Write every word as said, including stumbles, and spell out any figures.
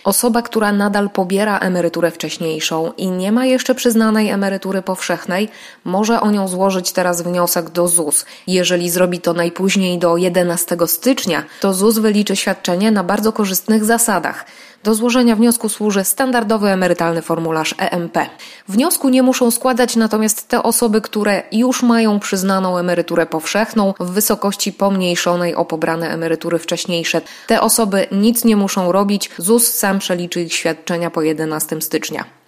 Osoba, która nadal pobiera emeryturę wcześniejszą i nie ma jeszcze przyznanej emerytury powszechnej, może o nią złożyć teraz wniosek do Z U S. Jeżeli zrobi to najpóźniej do jedenastego stycznia, to Z U S wyliczy świadczenie na bardzo korzystnych zasadach. Do złożenia wniosku służy standardowy emerytalny formularz E M P. Wniosku nie muszą składać natomiast te osoby, które już mają przyznaną emeryturę powszechną w wysokości pomniejszonej o pobrane emerytury wcześniejsze. Te osoby nic nie muszą robić, Z U S sam przeliczy ich świadczenia po jedenastego stycznia.